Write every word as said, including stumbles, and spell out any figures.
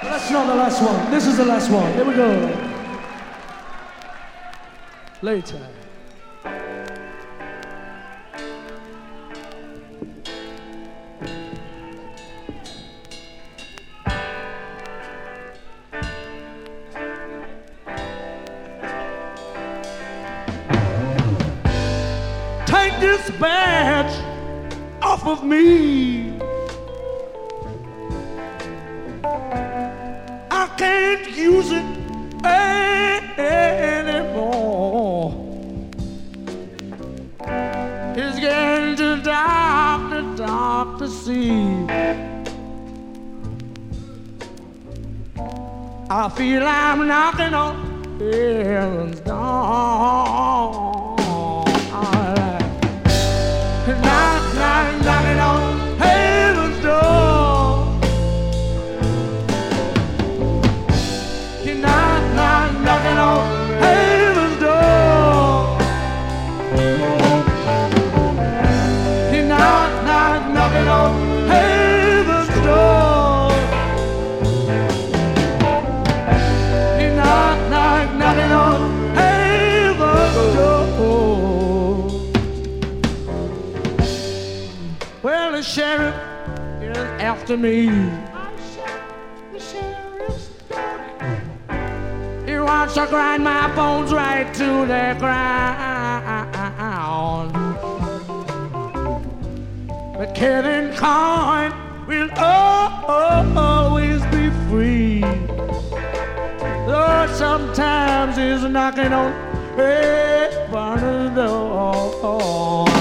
That's not the last one. This is the last one. Here we go. Later. Take this badge off of me. I can't use it anymore. It's getting too dark, too dark to see. I feel I'm knocking on heaven's door. Knock, knock, knocking on heaven's door. You knock, knock, knocking on heaven's door. You knock, knock, knocking on heaven's door. You knock, knock, knocking on heaven's door. Well, the sheriff is after me. The sheriff's coming. He wants to grind my bones right to the ground. But Kevin Coyne will always be free. Though sometimes he's knocking on heaven's door.